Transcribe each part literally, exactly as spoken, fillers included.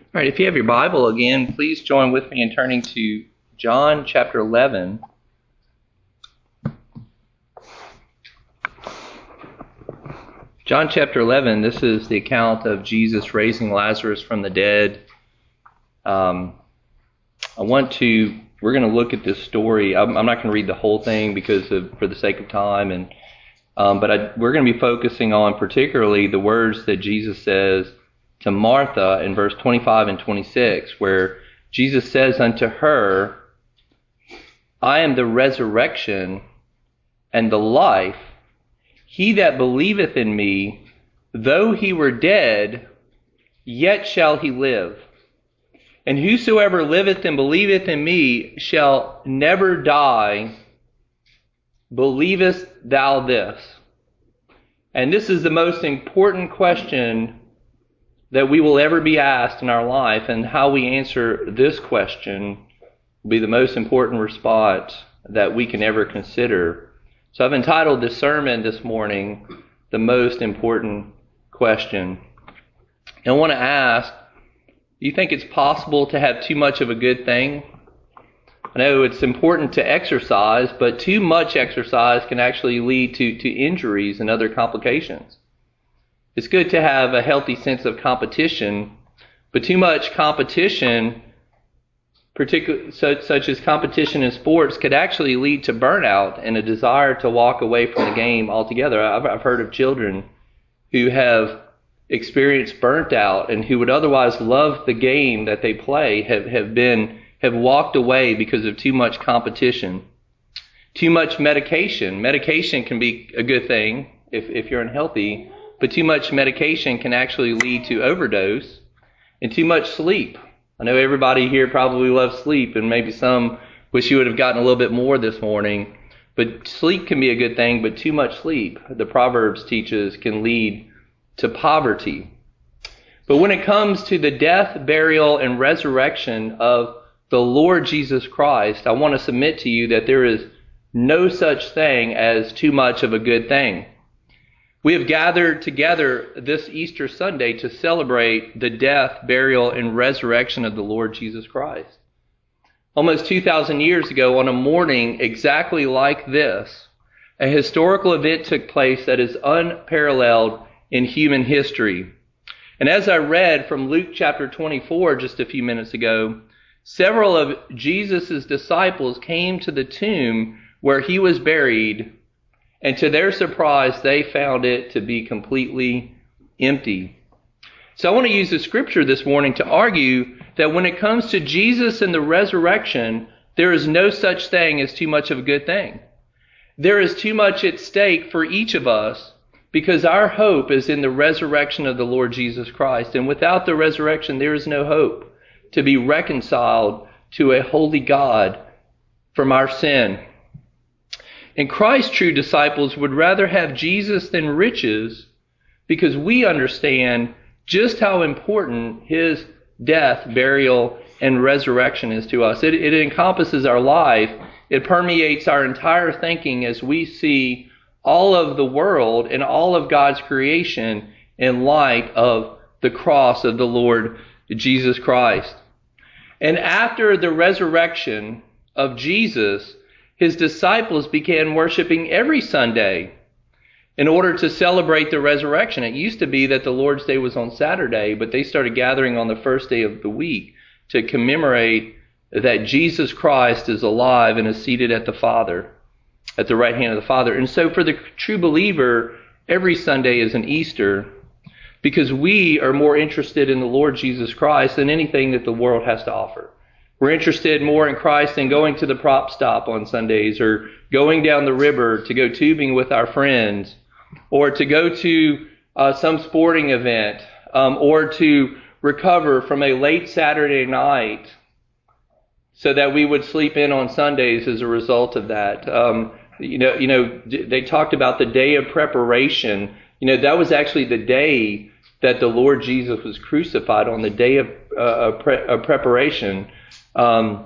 All right, if you have your Bible again, please join with me in turning to John chapter eleven. John chapter eleven, this is the account of Jesus raising Lazarus from the dead. Um, I want to, we're going to look at this story. I'm, I'm not going to read the whole thing because of, for the sake of time, and um, but I, we're going to be focusing on particularly the words that Jesus says to Martha in verse twenty-five and twenty-six, where Jesus says unto her, I am the resurrection and the life. He that believeth in me, though he were dead, yet shall he live. And whosoever liveth and believeth in me shall never die. Believest thou this? And this is the most important question that we will ever be asked in our life, and how we answer this question will be the most important response that we can ever consider. So I've entitled this sermon this morning, The Most Important Question. And I want to ask, do you think it's possible to have too much of a good thing? I know it's important to exercise, but too much exercise can actually lead to, to injuries and other complications. It's good to have a healthy sense of competition, but too much competition, particularly such, such as competition in sports, could actually lead to burnout and a desire to walk away from the game altogether. I've, I've heard of children who have experienced burnt out and who would otherwise love the game that they play have, have been have walked away because of too much competition. Too much medication. Medication can be a good thing if, if you're unhealthy. But too much medication can actually lead to overdose, and too much sleep. I know everybody here probably loves sleep, and maybe some wish you would have gotten a little bit more this morning. But sleep can be a good thing, but too much sleep, the Proverbs teaches, can lead to poverty. But when it comes to the death, burial, and resurrection of the Lord Jesus Christ, I want to submit to you that there is no such thing as too much of a good thing. We have gathered together this Easter Sunday to celebrate the death, burial, and resurrection of the Lord Jesus Christ. Almost two thousand years ago, on a morning exactly like this, a historical event took place that is unparalleled in human history. And as I read from Luke chapter twenty-four just a few minutes ago, several of Jesus' disciples came to the tomb where he was buried, and to their surprise, they found it to be completely empty. So I want to use the scripture this morning to argue that when it comes to Jesus and the resurrection, there is no such thing as too much of a good thing. There is too much at stake for each of us because our hope is in the resurrection of the Lord Jesus Christ. And without the resurrection, there is no hope to be reconciled to a holy God from our sin. And Christ's true disciples would rather have Jesus than riches because we understand just how important his death, burial, and resurrection is to us. It, it encompasses our life. It permeates our entire thinking as we see all of the world and all of God's creation in light of the cross of the Lord Jesus Christ. And after the resurrection of Jesus, his disciples began worshiping every Sunday in order to celebrate the resurrection. It used to be that the Lord's Day was on Saturday, but they started gathering on the first day of the week to commemorate that Jesus Christ is alive and is seated at the Father, at the right hand of the Father. And so for the true believer, every Sunday is an Easter because we are more interested in the Lord Jesus Christ than anything that the world has to offer. We're interested more in Christ than going to the prop stop on Sundays or going down the river to go tubing with our friends or to go to uh, some sporting event um, or to recover from a late Saturday night so that we would sleep in on Sundays as a result of that. Um, you know, you know, they talked about the day of preparation. You know, that was actually the day that the Lord Jesus was crucified, on the day of, uh, of, pre- of preparation um,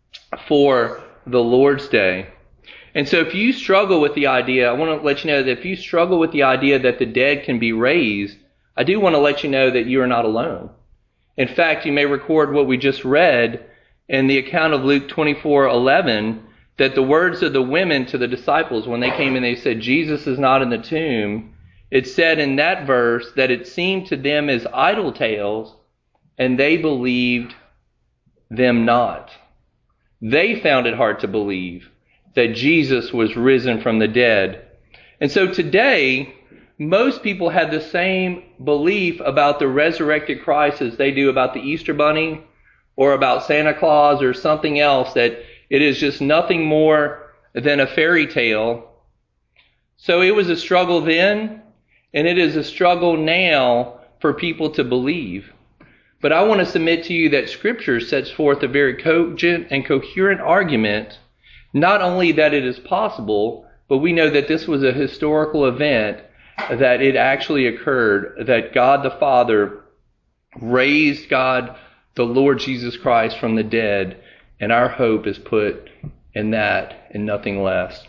for the Lord's Day. And so if you struggle with the idea, I want to let you know that if you struggle with the idea that the dead can be raised, I do want to let you know that you are not alone. In fact, you may record what we just read in the account of Luke twenty-four eleven, that the words of the women to the disciples when they came in, they said, Jesus is not in the tomb. It said in that verse that it seemed to them as idle tales, and they believed them not. They found it hard to believe that Jesus was risen from the dead. And so today, most people have the same belief about the resurrected Christ as they do about the Easter Bunny or about Santa Claus or something else, that it is just nothing more than a fairy tale. So it was a struggle then, and it is a struggle now for people to believe. But I want to submit to you that Scripture sets forth a very cogent and coherent argument, not only that it is possible, but we know that this was a historical event, that it actually occurred, that God the Father raised God the Lord Jesus Christ from the dead, and our hope is put in that and nothing less.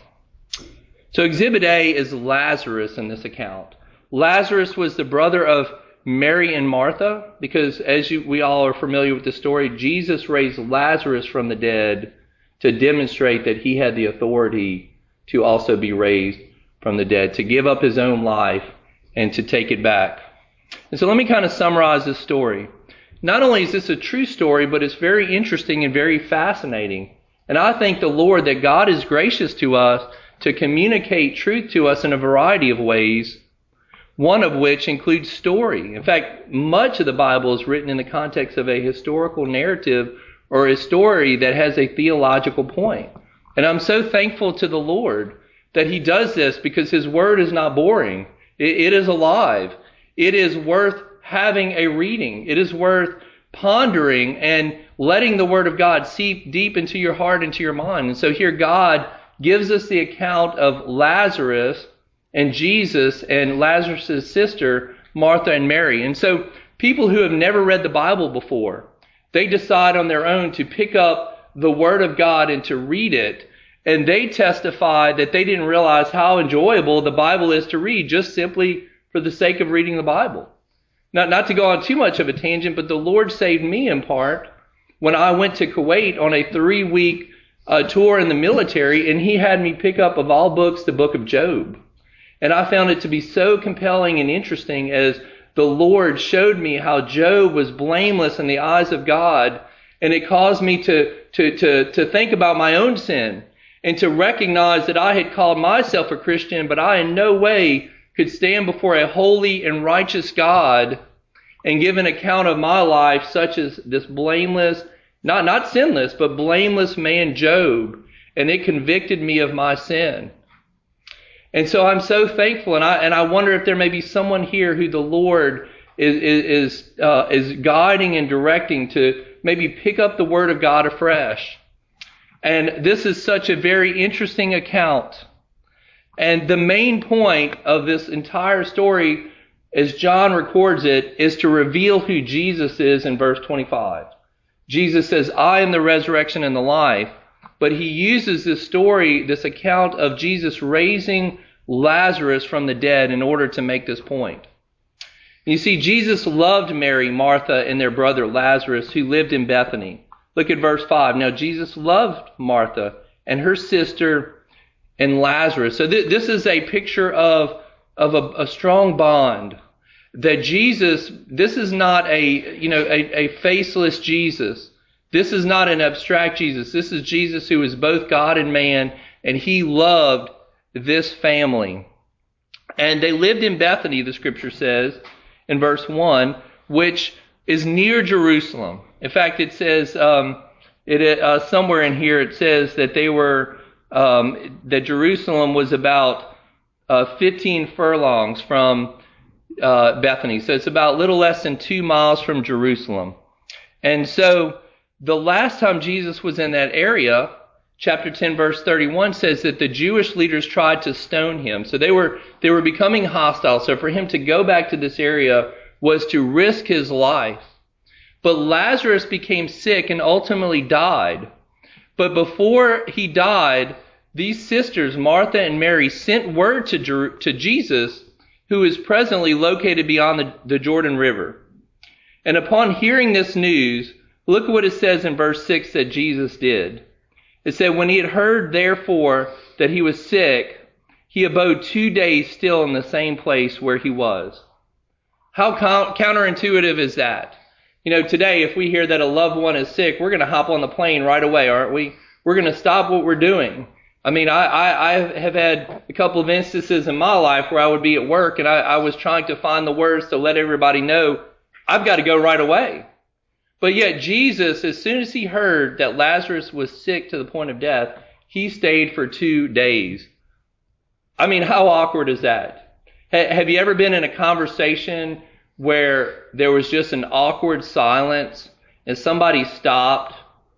So Exhibit A is Lazarus in this account. Lazarus was the brother of Mary and Martha, because as you, we all are familiar with the story, Jesus raised Lazarus from the dead to demonstrate that he had the authority to also be raised from the dead, to give up his own life and to take it back. And so let me kind of summarize this story. Not only is this a true story, but it's very interesting and very fascinating. And I thank the Lord that God is gracious to us to communicate truth to us in a variety of ways, one of which includes story. In fact, much of the Bible is written in the context of a historical narrative or a story that has a theological point. And I'm so thankful to the Lord that he does this, because his word is not boring. It, it is alive. It is worth having a reading. It is worth pondering and letting the word of God seep deep into your heart, into your mind. And so here God gives us the account of Lazarus and Jesus and Lazarus' sister, Martha and Mary. And so people who have never read the Bible before, they decide on their own to pick up the Word of God and to read it. And they testify that they didn't realize how enjoyable the Bible is to read, just simply for the sake of reading the Bible. Not, not to go on too much of a tangent, but the Lord saved me in part when I went to Kuwait on a three-week uh, tour in the military, and he had me pick up, of all books, the book of Job. And I found it to be so compelling and interesting as the Lord showed me how Job was blameless in the eyes of God, and it caused me to, to, to, to think about my own sin and to recognize that I had called myself a Christian, but I in no way could stand before a holy and righteous God and give an account of my life such as this blameless, not, not sinless, but blameless man Job. And it convicted me of my sin. And so I'm so thankful, and I and I wonder if there may be someone here who the Lord is is uh, is guiding and directing to maybe pick up the Word of God afresh. And this is such a very interesting account. And the main point of this entire story, as John records it, is to reveal who Jesus is in verse twenty-five. Jesus says, I am the resurrection and the life. But he uses this story, this account of Jesus raising Lazarus from the dead in order to make this point. You see, Jesus loved Mary, Martha, and their brother Lazarus, who lived in Bethany. Look at verse five. Now, Jesus loved Martha and her sister and Lazarus. So th- this is a picture of, of a, a strong bond. That Jesus, this is not a, you know, a, a faceless Jesus. This is not an abstract Jesus. This is Jesus who is both God and man, and he loved this family. And they lived in Bethany, the scripture says, in verse one, which is near Jerusalem. In fact, it says, um, it uh, somewhere in here it says that they were, um, that Jerusalem was about uh, fifteen furlongs from uh, Bethany. So it's about a little less than two miles from Jerusalem. And so the last time Jesus was in that area, chapter ten, verse thirty-one says that the Jewish leaders tried to stone him. So they were they were becoming hostile. So for him to go back to this area was to risk his life. But Lazarus became sick and ultimately died. But before he died, these sisters, Martha and Mary, sent word to, Jer- to Jesus, who is presently located beyond the, the Jordan River. And upon hearing this news, look at what it says in verse six that Jesus did. It said, when he had heard, therefore, that he was sick, he abode two days still in the same place where he was. How counterintuitive is that? You know, today, if we hear that a loved one is sick, we're going to hop on the plane right away, aren't we? We're going to stop what we're doing. I mean, I, I, I have had a couple of instances in my life where I would be at work and I, I was trying to find the words to let everybody know I've got to go right away. But yet Jesus, as soon as he heard that Lazarus was sick to the point of death, he stayed for two days. I mean, how awkward is that? Have you ever been in a conversation where there was just an awkward silence and somebody stopped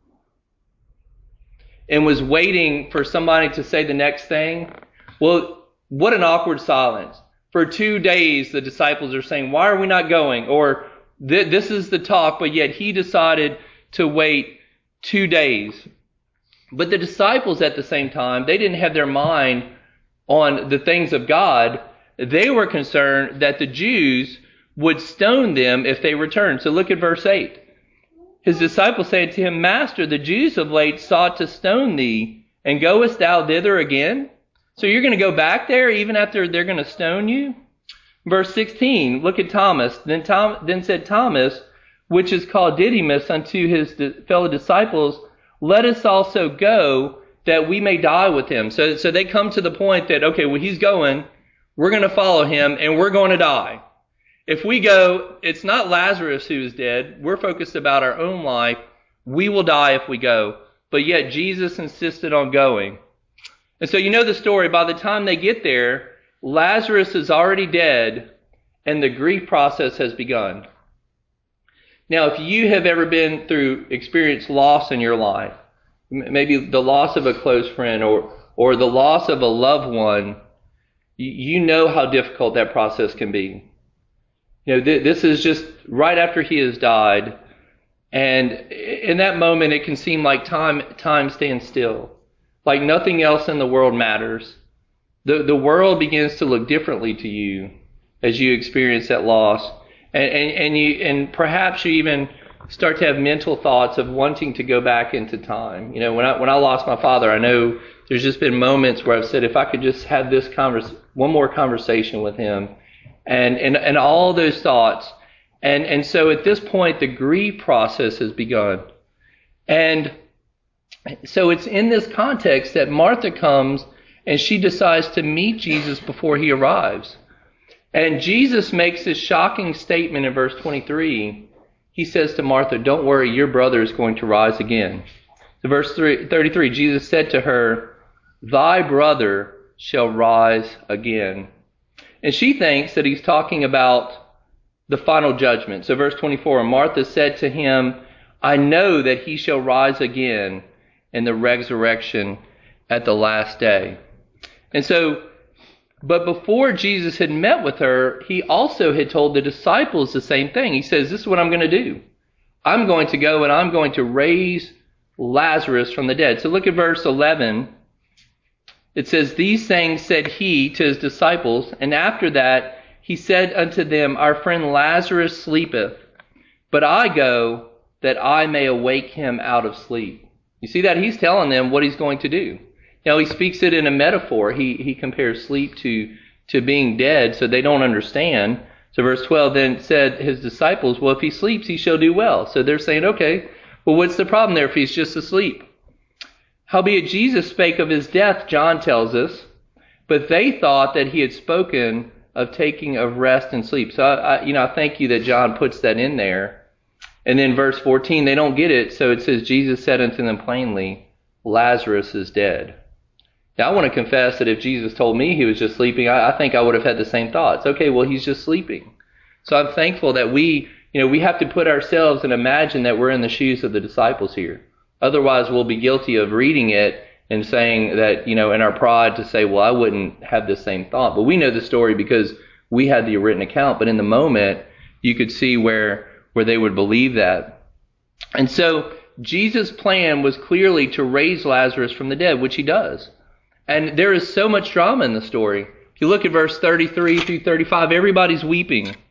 and was waiting for somebody to say the next thing? Well, what an awkward silence. For two days, the disciples are saying, why are we not going? Or this is the talk, but yet he decided to wait two days. But the disciples at the same time, they didn't have their mind on the things of God. They were concerned that the Jews would stone them if they returned. So look at verse eight. His disciples said to him, Master, the Jews of late sought to stone thee, and goest thou thither again? So you're going to go back there even after they're going to stone you? Verse sixteen, look at Thomas. Then, Tom, then said Thomas, which is called Didymus, unto his fellow disciples, let us also go, that we may die with him. So, so they come to the point that, okay, well, he's going, we're going to follow him, and we're going to die. If we go, it's not Lazarus who is dead. We're focused about our own life. We will die if we go. But yet Jesus insisted on going. And so you know the story. By the time they get there, Lazarus is already dead, and the grief process has begun. Now, if you have ever been through, experienced loss in your life, maybe the loss of a close friend or, or the loss of a loved one, you know how difficult that process can be. You know, th- this is just right after he has died. And in that moment, it can seem like time, time stands still. Like nothing else in the world matters. The, the world begins to look differently to you as you experience that loss. And, and, and you, and perhaps you even start to have mental thoughts of wanting to go back into time. You know, when I, when I lost my father, I know there's just been moments where I've said, if I could just have this convers, one more conversation with him. And, and, and all those thoughts. And, and so at this point, the grief process has begun. And so it's in this context that Martha comes and she decides to meet Jesus before he arrives. And Jesus makes this shocking statement in verse twenty-three. He says to Martha, don't worry, your brother is going to rise again. So verse thirty-three, Jesus said to her, thy brother shall rise again. And she thinks that he's talking about the final judgment. So verse twenty-four, Martha said to him, I know that he shall rise again in the resurrection at the last day. And so, but before Jesus had met with her, he also had told the disciples the same thing. He says, this is what I'm going to do. I'm going to go and I'm going to raise Lazarus from the dead. So look at verse eleven. It says, these things said he to his disciples, and after that he said unto them, our friend Lazarus sleepeth, but I go that I may awake him out of sleep. You see that? He's telling them what he's going to do. Now he speaks it in a metaphor. He he compares sleep to, to being dead, so they don't understand. So verse twelve then said his disciples, well, if he sleeps, he shall do well. So they're saying, okay, well, what's the problem there if he's just asleep? Howbeit Jesus spake of his death, John tells us, but they thought that he had spoken of taking of rest and sleep. So, I, I, you know, I thank you that John puts that in there. And then verse fourteen, they don't get it. So it says, Jesus said unto them plainly, Lazarus is dead. Now, I want to confess that if Jesus told me he was just sleeping, I, I think I would have had the same thoughts. Okay, well, he's just sleeping. So I'm thankful that we, you know, we have to put ourselves and imagine that we're in the shoes of the disciples here. Otherwise, we'll be guilty of reading it and saying that, you know, in our pride to say, well, I wouldn't have the same thought. But we know the story because we had the written account. But in the moment, you could see where, where they would believe that. And so Jesus' plan was clearly to raise Lazarus from the dead, which he does. And there is so much drama in the story. If you look at verse thirty-three through thirty-five, everybody's weeping.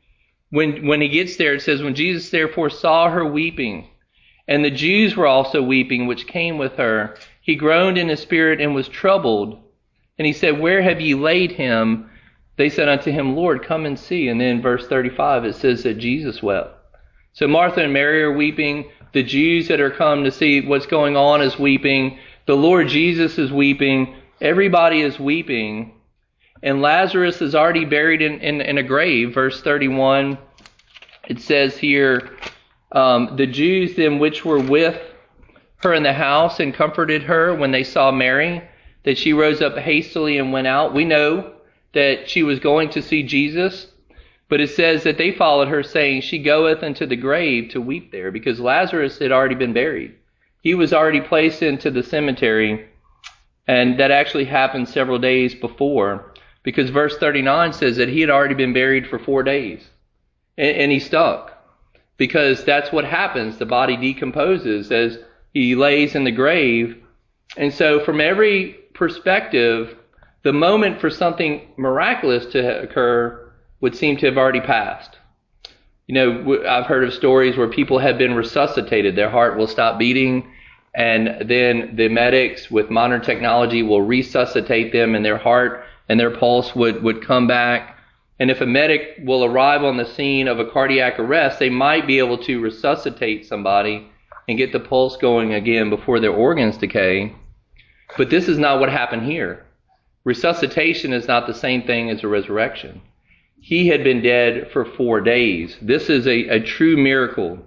when when he gets there, it says, when Jesus therefore saw her weeping, and the Jews were also weeping, which came with her, he groaned in his spirit and was troubled. And he said, where have ye laid him? They said unto him, Lord, come and see. And then verse thirty-five, it says that Jesus wept. So Martha and Mary are weeping. The Jews that are come to see what's going on is weeping. The Lord Jesus is weeping. Everybody is weeping. And Lazarus is already buried in, in, in a grave. Verse thirty-one, it says here, um, the Jews then which were with her in the house and comforted her when they saw Mary, that she rose up hastily and went out. We know that she was going to see Jesus, but it says that they followed her, saying, she goeth unto the grave to weep there, because Lazarus had already been buried. He was already placed into the cemetery, and that actually happened several days before, because verse thirty-nine says that he had already been buried for four days, and, and he stunk, because that's what happens. The body decomposes as he lays in the grave. And so from every perspective, the moment for something miraculous to occur would seem to have already passed. You know, I've heard of stories where people have been resuscitated. Their heart will stop beating, and then the medics with modern technology will resuscitate them, and their heart and their pulse would, would come back. And if a medic will arrive on the scene of a cardiac arrest, they might be able to resuscitate somebody and get the pulse going again before their organs decay. But this is not what happened here. Resuscitation is not the same thing as a resurrection. He had been dead for four days. This is a, a true miracle.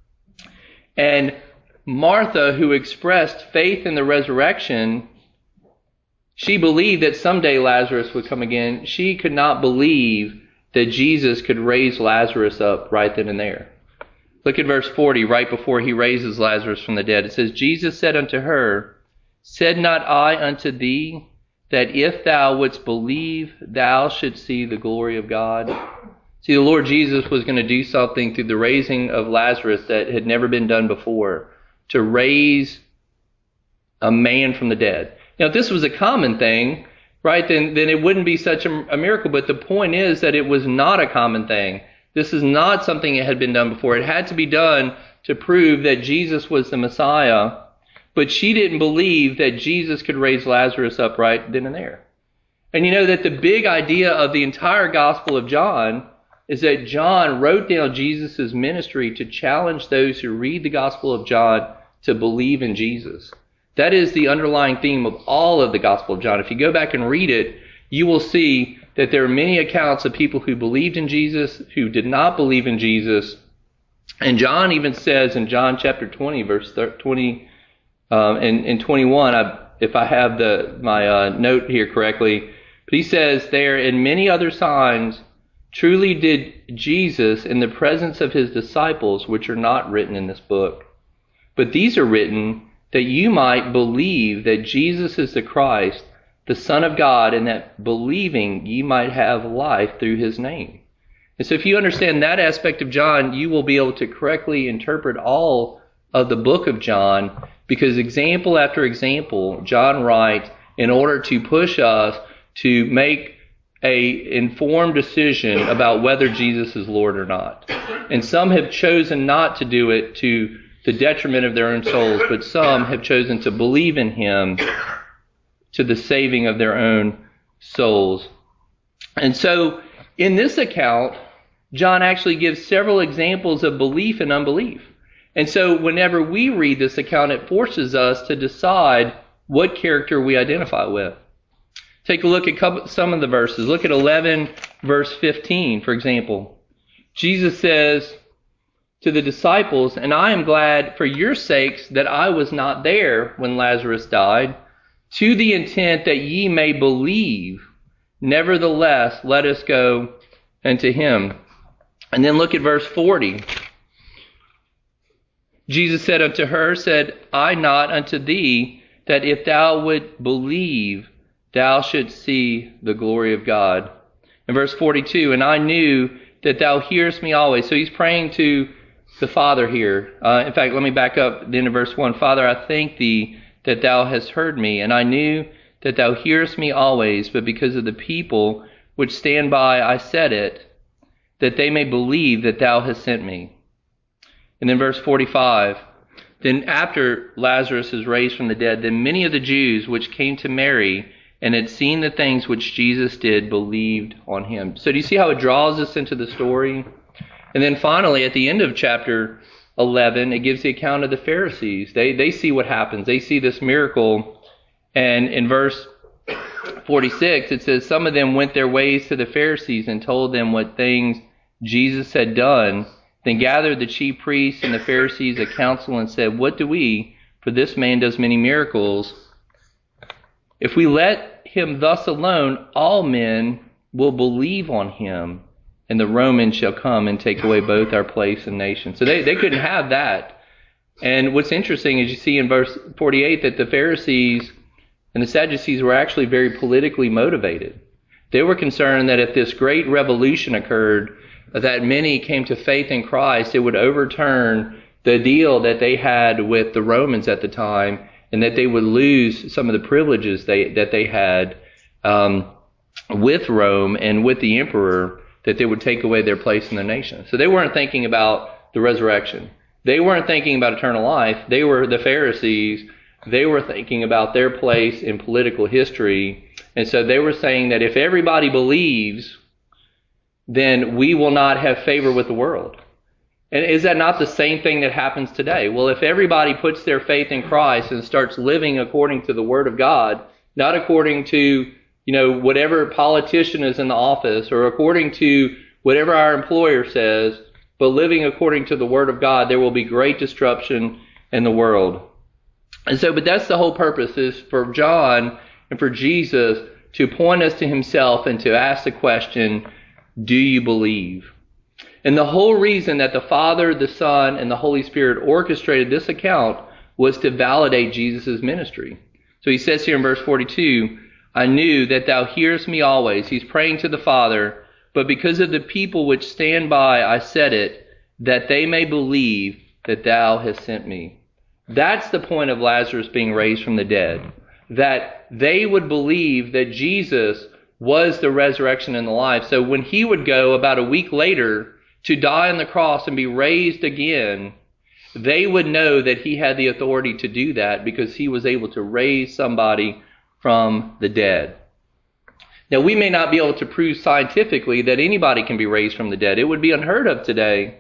And Martha, who expressed faith in the resurrection, she believed that someday Lazarus would come again. She could not believe that Jesus could raise Lazarus up right then and there. Look at verse forty, right before he raises Lazarus from the dead. It says, Jesus said unto her, said not I unto thee, that if thou wouldst believe, thou shouldst see the glory of God? See, the Lord Jesus was going to do something through the raising of Lazarus that had never been done before, to raise a man from the dead. Now, if this was a common thing, right, then, then it wouldn't be such a, a miracle. But the point is that it was not a common thing. This is not something that had been done before. It had to be done to prove that Jesus was the Messiah. But she didn't believe that Jesus could raise Lazarus up right then and there. And you know that the big idea of the entire Gospel of John is that John wrote down Jesus' ministry to challenge those who read the Gospel of John to believe in Jesus. That is the underlying theme of all of the Gospel of John. If you go back and read it, you will see that there are many accounts of people who believed in Jesus, who did not believe in Jesus. And John even says in John chapter twenty, verse twenty, Um, and, and twenty-one, I, if I have the my uh, note here correctly, but he says there, and many other signs truly did Jesus in the presence of his disciples, which are not written in this book. But these are written that you might believe that Jesus is the Christ, the Son of God, and that believing ye might have life through his name. And so if you understand that aspect of John, you will be able to correctly interpret all of the book of John, because example after example, John writes in order to push us to make a informed decision about whether Jesus is Lord or not. And some have chosen not to do it to the detriment of their own souls, but some have chosen to believe in him to the saving of their own souls. And so in this account, John actually gives several examples of belief and unbelief. And so whenever we read this account, it forces us to decide what character we identify with. Take a look at some of the verses. Look at eleven, verse fifteen, for example. Jesus says to the disciples, and I am glad for your sakes that I was not there when Lazarus died, to the intent that ye may believe. Nevertheless, let us go unto him. And then look at verse forty. Jesus said unto her, said I not unto thee, that if thou would believe, thou shouldst see the glory of God. In verse forty-two, and I knew that thou hearest me always. So he's praying to the Father here. Uh, in fact, let me back up at the end of verse one. Father, I thank thee that thou hast heard me, and I knew that thou hearest me always, but because of the people which stand by, I said it, that they may believe that thou hast sent me. And then verse forty-five, then after Lazarus is raised from the dead, then many of the Jews which came to Mary and had seen the things which Jesus did believed on him. So do you see how it draws us into the story? And then finally, at the end of chapter eleven, it gives the account of the Pharisees. They they see what happens. They see this miracle. And in verse forty-six, it says, some of them went their ways to the Pharisees and told them what things Jesus had done. Then gathered the chief priests and the Pharisees a council and said, what do we? For this man does many miracles. If we let him thus alone, all men will believe on him, and the Romans shall come and take away both our place and nation. So they, they couldn't have that. And what's interesting is you see in verse forty-eight that the Pharisees and the Sadducees were actually very politically motivated. They were concerned that if this great revolution occurred, that many came to faith in Christ, it would overturn the deal that they had with the Romans at the time, and that they would lose some of the privileges they, that they had um, with Rome and with the emperor, that they would take away their place in the nation. So they weren't thinking about the resurrection. They weren't thinking about eternal life. They were the Pharisees. They were thinking about their place in political history. And so they were saying that if everybody believes, then we will not have favor with the world. And is that not the same thing that happens today? Well, if everybody puts their faith in Christ and starts living according to the Word of God, not according to, you know, whatever politician is in the office or according to whatever our employer says, but living according to the Word of God, there will be great disruption in the world. And so, but that's the whole purpose, is for John and for Jesus to point us to himself and to ask the question, do you believe? And the whole reason that the Father, the Son, and the Holy Spirit orchestrated this account was to validate Jesus' ministry. So he says here in verse forty-two, I knew that thou hearest me always. He's praying to the Father, but because of the people which stand by, I said it, that they may believe that thou hast sent me. That's the point of Lazarus being raised from the dead, that they would believe that Jesus was the resurrection and the life. So when he would go about a week later to die on the cross and be raised again, they would know that he had the authority to do that because he was able to raise somebody from the dead. Now, we may not be able to prove scientifically that anybody can be raised from the dead. It would be unheard of today.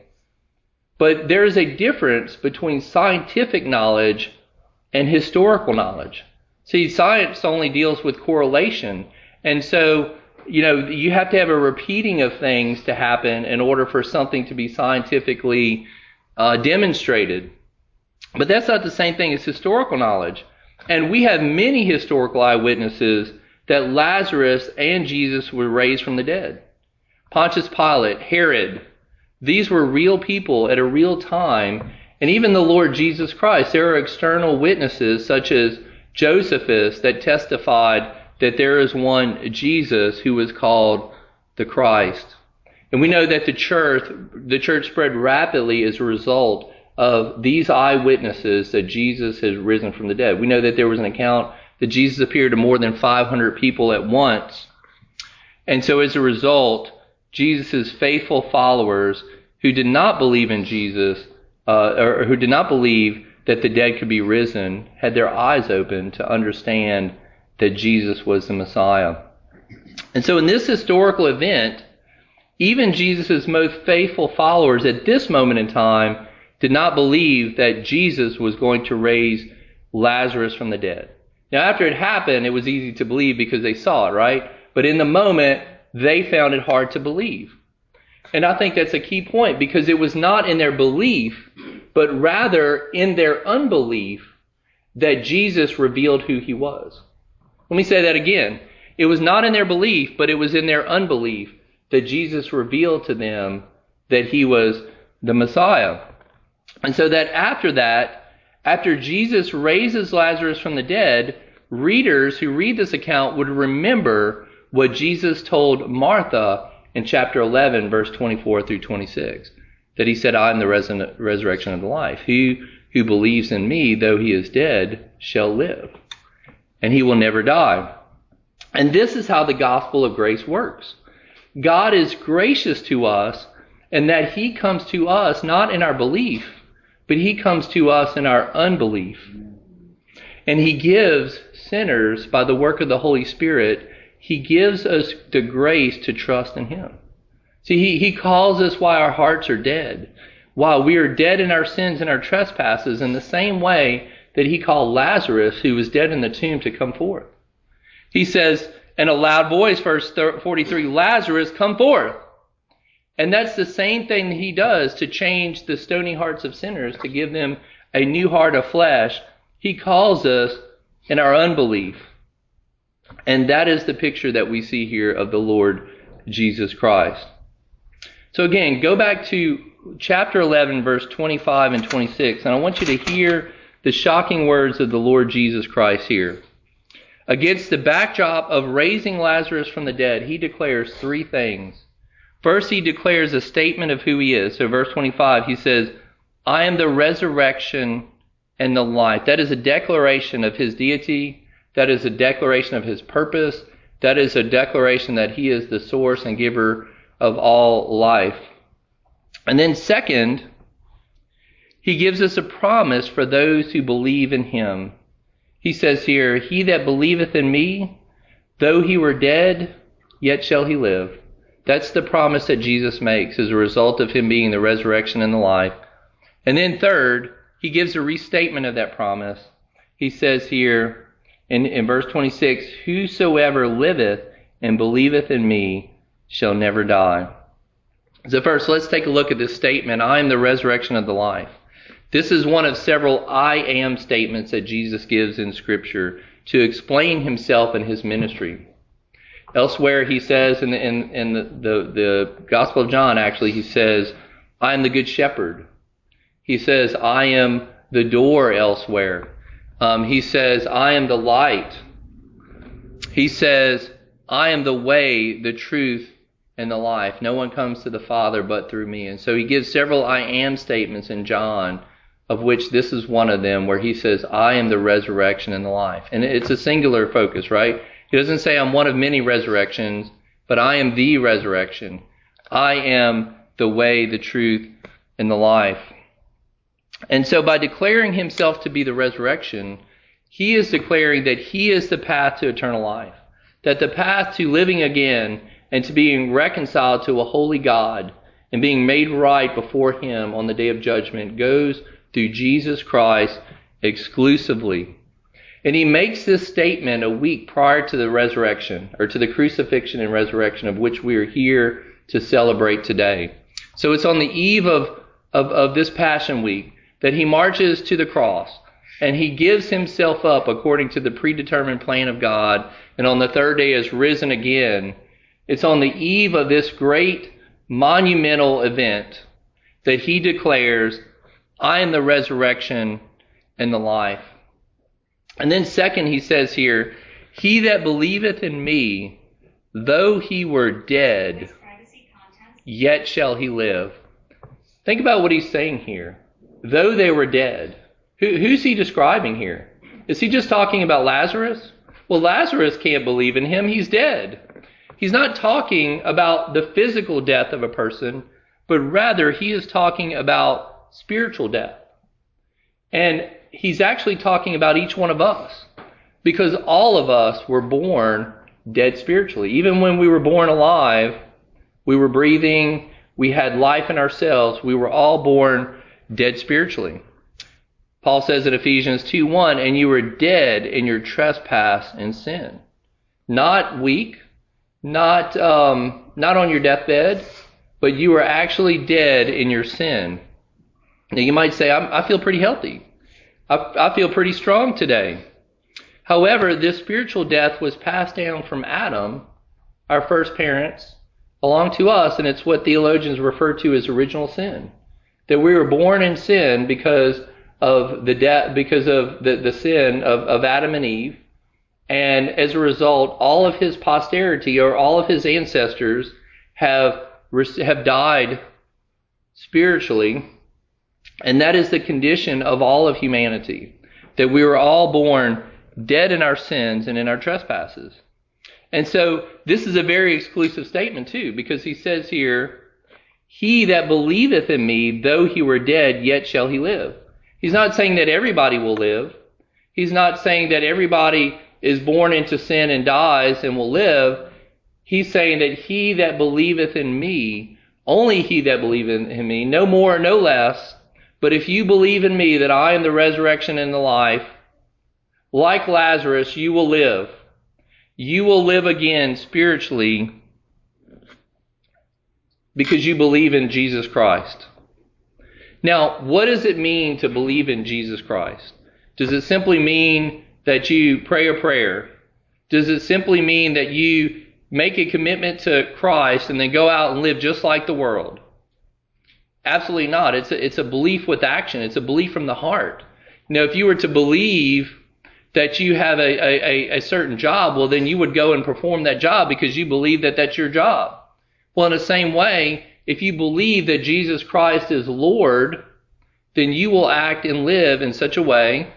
But there is a difference between scientific knowledge and historical knowledge. See, science only deals with correlation. And so, you know, you have to have a repeating of things to happen in order for something to be scientifically uh, demonstrated. But that's not the same thing as historical knowledge. And we have many historical eyewitnesses that Lazarus and Jesus were raised from the dead. Pontius Pilate, Herod, these were real people at a real time. And even the Lord Jesus Christ, there are external witnesses such as Josephus that testified that there is one Jesus who is called the Christ. And we know that the church, the church spread rapidly as a result of these eyewitnesses that Jesus has risen from the dead. We know that there was an account that Jesus appeared to more than five hundred people at once. And so as a result, Jesus' faithful followers who did not believe in Jesus, uh, or who did not believe that the dead could be risen, had their eyes open to understand that Jesus was the Messiah. And so in this historical event, even Jesus' most faithful followers at this moment in time did not believe that Jesus was going to raise Lazarus from the dead. Now, after it happened, it was easy to believe because they saw it, right? But in the moment, they found it hard to believe. And I think that's a key point, because it was not in their belief, but rather in their unbelief that Jesus revealed who he was. Let me say that again. It was not in their belief, but it was in their unbelief that Jesus revealed to them that he was the Messiah. And so that after that, after Jesus raises Lazarus from the dead, readers who read this account would remember what Jesus told Martha in chapter eleven, verse twenty-four through twenty-six, that he said, I am the res- resurrection and the life. He who believes in me, though he is dead, shall live, and he will never die. And this is how the gospel of grace works. God is gracious to us, and that he comes to us not in our belief, but he comes to us in our unbelief. And he gives sinners, by the work of the Holy Spirit, he gives us the grace to trust in him. See, he, he calls us while our hearts are dead, while we are dead in our sins and our trespasses, in the same way that he called Lazarus, who was dead in the tomb, to come forth. He says in a loud voice, verse forty-three, Lazarus, come forth. And that's the same thing that he does to change the stony hearts of sinners, to give them a new heart of flesh. He calls us in our unbelief. And that is the picture that we see here of the Lord Jesus Christ. So again, go back to chapter eleven, verse twenty-five and twenty-six, and I want you to hear the shocking words of the Lord Jesus Christ here. Against the backdrop of raising Lazarus from the dead, he declares three things. First, he declares a statement of who he is. So verse twenty-five, he says, I am the resurrection and the life. That is a declaration of his deity. That is a declaration of his purpose. That is a declaration that he is the source and giver of all life. And then second, he gives us a promise for those who believe in him. He says here, he that believeth in me, though he were dead, yet shall he live. That's the promise that Jesus makes as a result of him being the resurrection and the life. And then third, he gives a restatement of that promise. He says here in, in verse twenty-six, whosoever liveth and believeth in me shall never die. So first, let's take a look at this statement, I am the resurrection of the life. This is one of several I am statements that Jesus gives in Scripture to explain himself and his ministry. Elsewhere, he says, in, the, in, in the, the, the Gospel of John, actually, he says, I am the good shepherd. He says, I am the door elsewhere. Um, he says, I am the light. He says, I am the way, the truth, and the life. No one comes to the Father but through me. And so he gives several I am statements in John, of which this is one of them, where he says, I am the resurrection and the life. And it's a singular focus, right? He doesn't say I'm one of many resurrections, but I am the resurrection. I am the way, the truth, and the life. And so by declaring himself to be the resurrection, he is declaring that he is the path to eternal life. That the path to living again and to being reconciled to a holy God and being made right before him on the day of judgment goes through Jesus Christ exclusively. And he makes this statement a week prior to the resurrection, or to the crucifixion and resurrection, of which we are here to celebrate today. So it's on the eve of, of, of this Passion Week that he marches to the cross, and he gives himself up according to the predetermined plan of God, and on the third day is risen again. It's on the eve of this great monumental event that he declares, I am the resurrection and the life. And then second, he says here, he that believeth in me, though he were dead, yet shall he live. Think about what he's saying here. Though they were dead. Who, who's he describing here? Is he just talking about Lazarus? Well, Lazarus can't believe in him. He's dead. He's not talking about the physical death of a person, but rather he is talking about spiritual death. And he's actually talking about each one of us, because all of us were born dead spiritually. Even when we were born alive, we were breathing, we had life in ourselves, we were all born dead spiritually. Paul says in Ephesians two one, and you were dead in your trespass and sin. Not weak, not um, not on your deathbed, but you were actually dead in your sin. Now you might say, I'm, I feel pretty healthy. I, I feel pretty strong today. However, this spiritual death was passed down from Adam, our first parents, along to us, and it's what theologians refer to as original sin. That we were born in sin because of the death, because of the, the sin of, of Adam and Eve. And as a result, all of his posterity, or all of his ancestors, have have died spiritually. And that is the condition of all of humanity, that we were all born dead in our sins and in our trespasses. And so this is a very exclusive statement too, because he says here, he that believeth in me, though he were dead, yet shall he live. He's not saying that everybody will live. He's not saying that everybody is born into sin and dies and will live. He's saying that he that believeth in me, only he that believeth in me, no more, no less, but if you believe in me that I am the resurrection and the life, like Lazarus, you will live. You will live again spiritually because you believe in Jesus Christ. Now, what does it mean to believe in Jesus Christ? Does it simply mean that you pray a prayer? Does it simply mean that you make a commitment to Christ and then go out and live just like the world? Absolutely not. It's a, it's a belief with action. It's a belief from the heart. You know, if you were to believe that you have a, a, a certain job, well, then you would go and perform that job because you believe that that's your job. Well, in the same way, if you believe that Jesus Christ is Lord, then you will act and live in such a way,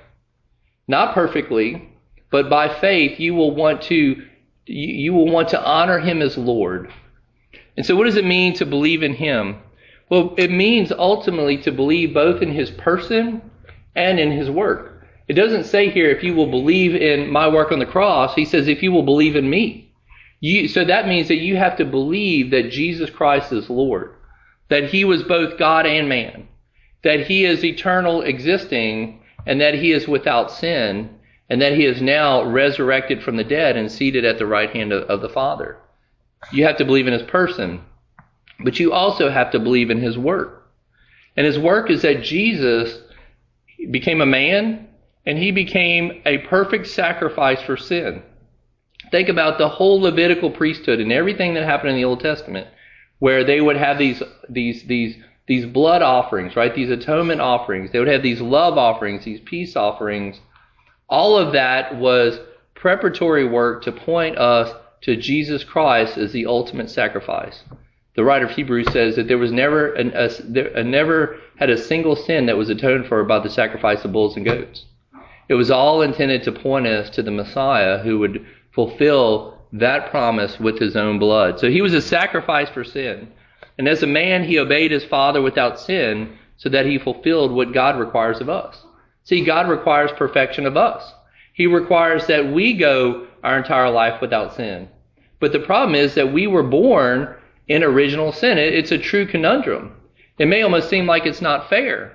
not perfectly, but by faith, you will want to you will want to honor him as Lord. And so what does it mean to believe in him? Well, it means ultimately to believe both in his person and in his work. It doesn't say here, if you will believe in my work on the cross. He says, if you will believe in me. You, so that means that you have to believe that Jesus Christ is Lord, that he was both God and man, that he is eternal existing, and that he is without sin, and that he is now resurrected from the dead and seated at the right hand of, of the Father. You have to believe in his person, but you also have to believe in his work. And his work is that Jesus became a man, and he became a perfect sacrifice for sin. Think about the whole Levitical priesthood and everything that happened in the Old Testament, where they would have these these these these blood offerings, right? These atonement offerings. They would have these love offerings, these peace offerings. All of that was preparatory work to point us to Jesus Christ as the ultimate sacrifice. The writer of Hebrews says that there was never an, a, there, never had a single sin that was atoned for by the sacrifice of bulls and goats. It was all intended to point us to the Messiah who would fulfill that promise with his own blood. So he was a sacrifice for sin. And as a man, he obeyed his Father without sin so that he fulfilled what God requires of us. See, God requires perfection of us. He requires that we go our entire life without sin. But the problem is that we were born in original sin. It's a true conundrum. It may almost seem like it's not fair,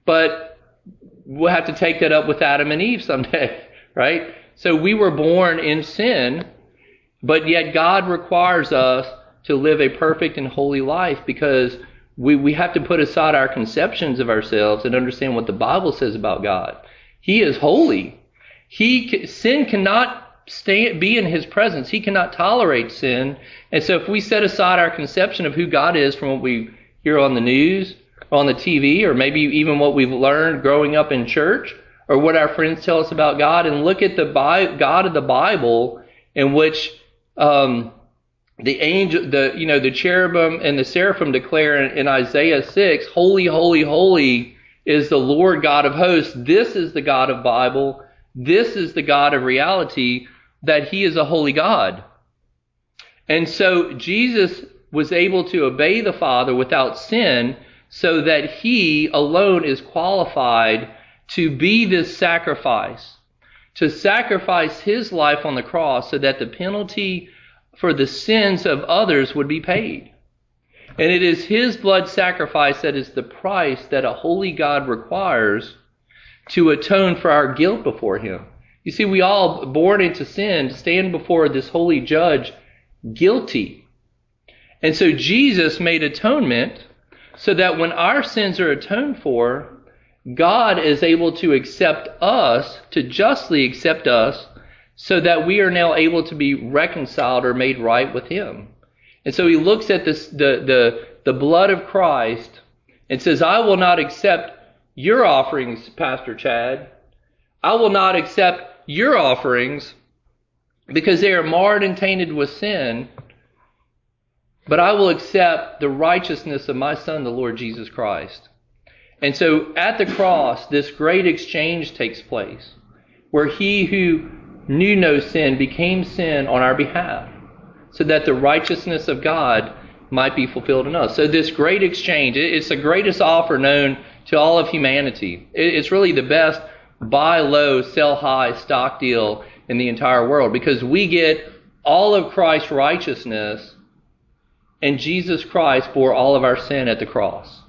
but we'll have to take that up with Adam and Eve someday, right? So we were born in sin, but yet God requires us to live a perfect and holy life because we, we have to put aside our conceptions of ourselves and understand what the Bible says about God. He is holy. He sin cannot stay be in his presence. He cannot tolerate sin. And so if we set aside our conception of who God is from what we hear on the news, or on the T V, or maybe even what we've learned growing up in church, or what our friends tell us about God, and look at the Bi- God of the Bible, in which um, the angel, the you know, the cherubim and the seraphim declare in, in Isaiah six, "Holy, holy, holy is the Lord God of hosts." This is the God of Bible. This is the God of reality, that he is a holy God. And so Jesus was able to obey the Father without sin, so that he alone is qualified to be this sacrifice, to sacrifice his life on the cross so that the penalty for the sins of others would be paid. And it is his blood sacrifice that is the price that a holy God requires to atone for our guilt before him. You see, we all, born into sin, stand before this holy judge guilty. And so Jesus made atonement so that when our sins are atoned for, God is able to accept us, to justly accept us, so that we are now able to be reconciled or made right with him. And so he looks at this, the, the, the blood of Christ and says, I will not accept your offerings, Pastor Chad. I will not accept your offerings because they are marred and tainted with sin, but I will accept the righteousness of my Son, the Lord Jesus Christ. And so at the cross, this great exchange takes place, where he who knew no sin, became sin on our behalf, so that the righteousness of God might be fulfilled in us. So this great exchange, it's the greatest offer known to all of humanity. It's really the best buy low, sell high stock deal in the entire world, because we get all of Christ's righteousness, and Jesus Christ bore all of our sin at the cross.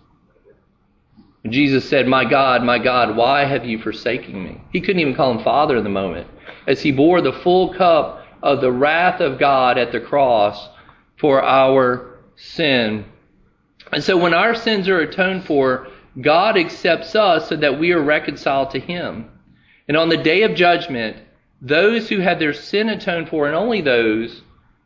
Jesus said, "My God, my God, why have you forsaken me?" He couldn't even call him Father in the moment, as he bore the full cup of the wrath of God at the cross for our sin. And so when our sins are atoned for, God accepts us so that we are reconciled to him. And on the day of judgment, those who had their sin atoned for, and only those,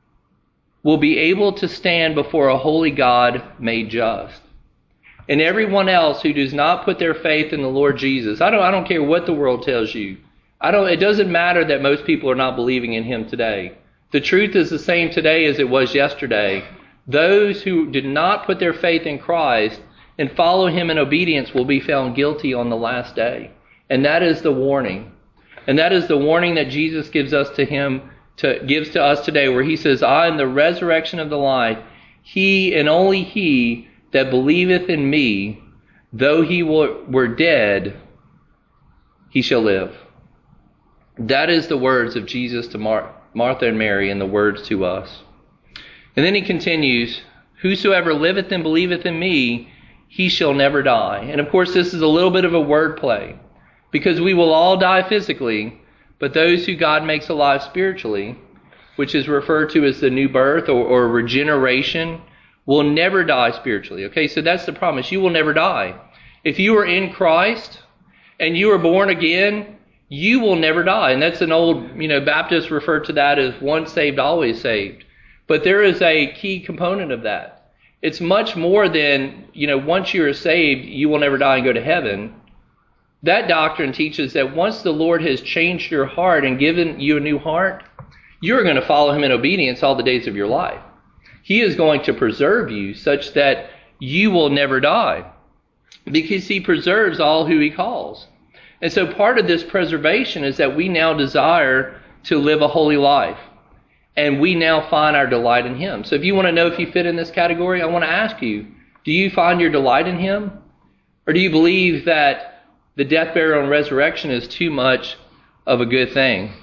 will be able to stand before a holy God made just. And everyone else who does not put their faith in the Lord Jesus, I don't, I don't care what the world tells you. I don't, it doesn't matter that most people are not believing in him today. The truth is the same today as it was yesterday. Those who did not put their faith in Christ and follow him in obedience will be found guilty on the last day. And that is the warning. And that is the warning that Jesus gives us to him, to, gives to us today, where he says, "I am the resurrection of the life. He and only he that believeth in me, though he were, were dead, he shall live." That is the words of Jesus to Mar- Martha and Mary, and the words to us. And then he continues, "Whosoever liveth and believeth in me, he shall never die." And of course, this is a little bit of a word play, because we will all die physically, but those who God makes alive spiritually, which is referred to as the new birth or, or regeneration, will never die spiritually. Okay, so that's the promise. You will never die. If you are in Christ and you are born again, you will never die. And that's an old, you know, Baptists refer to that as once saved, always saved. But there is a key component of that. It's much more than, you know, once you are saved, you will never die and go to heaven. That doctrine teaches that once the Lord has changed your heart and given you a new heart, you're going to follow him in obedience all the days of your life. He is going to preserve you such that you will never die, because he preserves all who he calls. And so part of this preservation is that we now desire to live a holy life, and we now find our delight in him. So if you want to know if you fit in this category, I want to ask you, do you find your delight in him? Or do you believe that the death, burial, and resurrection is too much of a good thing?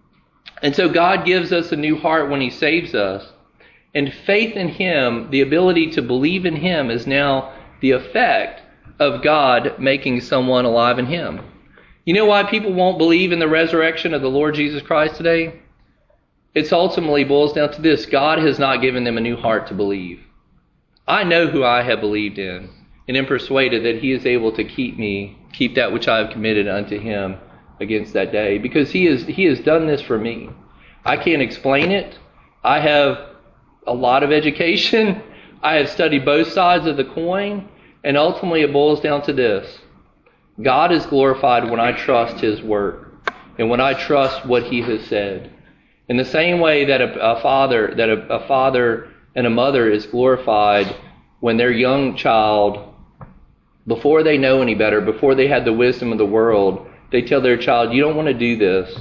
And so God gives us a new heart when he saves us. And faith in him, the ability to believe in him, is now the effect of God making someone alive in him. You know why people won't believe in the resurrection of the Lord Jesus Christ today? It ultimately boils down to this: God has not given them a new heart to believe. I know who I have believed in, and am persuaded that he is able to keep me, keep that which I have committed unto him against that day, because he is he has done this for me. I can't explain it. I have a lot of education. I have studied both sides of the coin, and ultimately it boils down to this: God is glorified when I trust his word and when I trust what he has said. In the same way that a, a father that a, a father and a mother is glorified when their young child, before they know any better, before they had the wisdom of the world, they tell their child, "You don't want to do this."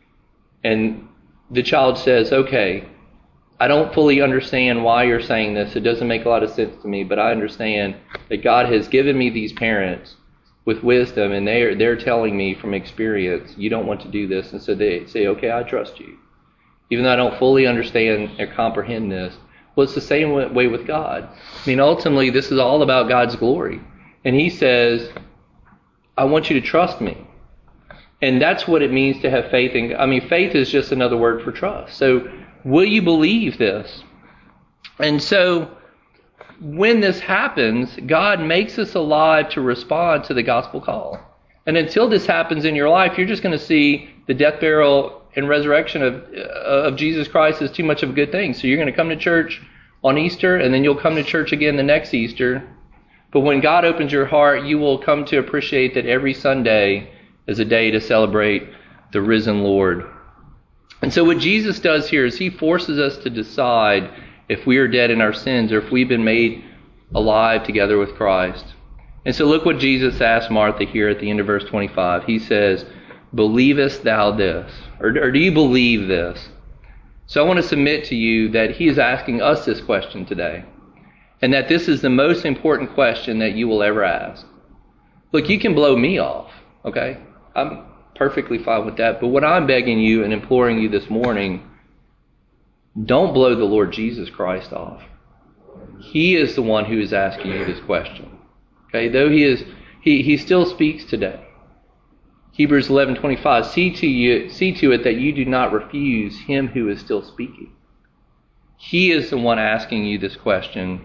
And the child says, "Okay, I don't fully understand why you're saying this. It doesn't make a lot of sense to me, but I understand that God has given me these parents with wisdom, and they're, they're telling me from experience, you don't want to do this." And so they say, "Okay, I trust you, even though I don't fully understand or comprehend this." Well, it's the same way with God. I mean, ultimately, this is all about God's glory. And he says, "I want you to trust me." And that's what it means to have faith in. I mean, faith is just another word for trust. So will you believe this? And so when this happens, God makes us alive to respond to the gospel call. And until this happens in your life, you're just going to see the death, burial, and resurrection of, uh, of Jesus Christ as too much of a good thing. So you're going to come to church on Easter, and then you'll come to church again the next Easter. But when God opens your heart, you will come to appreciate that every Sunday is a day to celebrate the risen Lord. And so what Jesus does here is he forces us to decide if we are dead in our sins or if we've been made alive together with Christ. And so look what Jesus asked Martha here at the end of verse twenty-five. He says, believest thou this? Or, or do you believe this? So I want to submit to you that he is asking us this question today, and that this is the most important question that you will ever ask. Look, you can blow me off, okay? I'm perfectly fine with that. But what I'm begging you and imploring you this morning, don't blow the Lord Jesus Christ off. He is the one who is asking you this question. Okay, though he is, he, he still speaks today. Hebrews eleven twenty-five, see to you, see to it that you do not refuse him who is still speaking. He is the one asking you this question.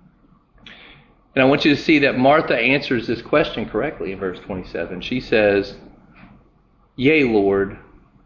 And I want you to see that Martha answers this question correctly in verse twenty-seven. She says, Yea, Lord,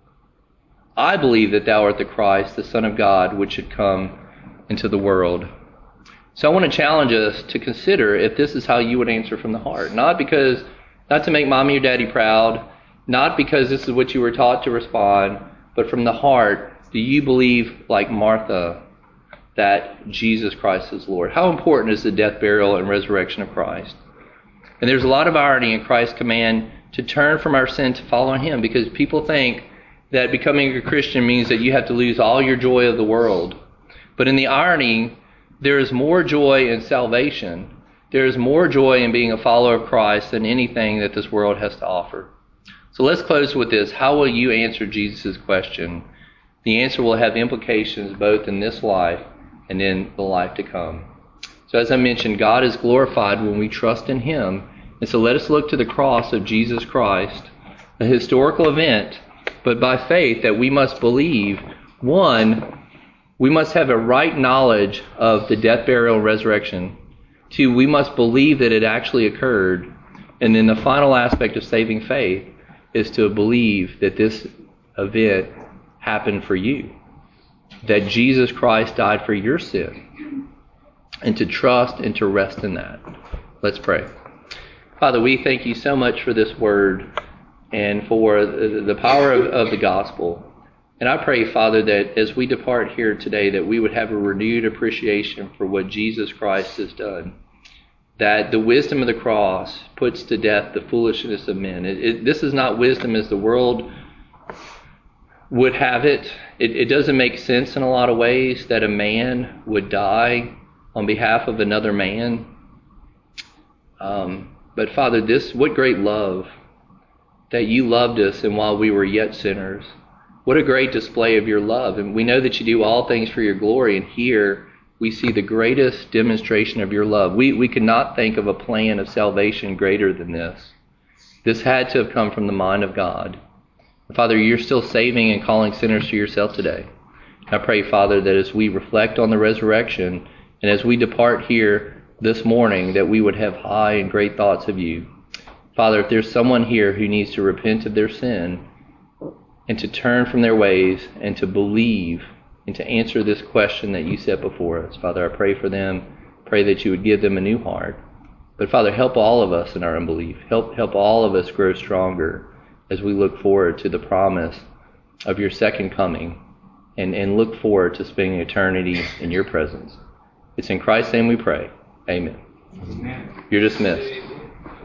I believe that thou art the Christ, the Son of God, which should come into the world. So I want to challenge us to consider if this is how you would answer from the heart. Not because, not to make mommy or daddy proud, not because this is what you were taught to respond, but from the heart, do you believe, like Martha, that Jesus Christ is Lord? How important is the death, burial, and resurrection of Christ? And there's a lot of irony in Christ's command to turn from our sin to follow him, because people think that becoming a Christian means that you have to lose all your joy of the world. But in the irony, there is more joy in salvation. There is more joy in being a follower of Christ than anything that this world has to offer. So let's close with this. How will you answer Jesus' question? The answer will have implications both in this life and in the life to come. So as I mentioned, God is glorified when we trust in him. And so let us look to the cross of Jesus Christ, a historical event, but by faith that we must believe. One, we must have a right knowledge of the death, burial, and resurrection. Two, we must believe that it actually occurred. And then the final aspect of saving faith is to believe that this event happened for you, that Jesus Christ died for your sin, and to trust and to rest in that. Let's pray. Father, we thank you so much for this word and for the power of, of the gospel. And I pray, Father, that as we depart here today, that we would have a renewed appreciation for what Jesus Christ has done. That the wisdom of the cross puts to death the foolishness of men. It, it, this is not wisdom as the world would have it. it. It doesn't make sense in a lot of ways that a man would die on behalf of another man. Um, but Father, this, what great love that you loved us, and while we were yet sinners. What a great display of your love. And we know that you do all things for your glory. And here we see the greatest demonstration of your love. We, we could not think of a plan of salvation greater than this. This had to have come from the mind of God. Father, you're still saving and calling sinners to yourself today. I pray, Father, that as we reflect on the resurrection and as we depart here this morning, that we would have high and great thoughts of you. Father, if there's someone here who needs to repent of their sin and to turn from their ways and to believe and to answer this question that you set before us, Father, I pray for them. Pray that you would give them a new heart. But Father, help all of us in our unbelief. Help, help all of us grow stronger as we look forward to the promise of your second coming and, and look forward to spending eternity in your presence. It's in Christ's name we pray. Amen. Amen. You're dismissed.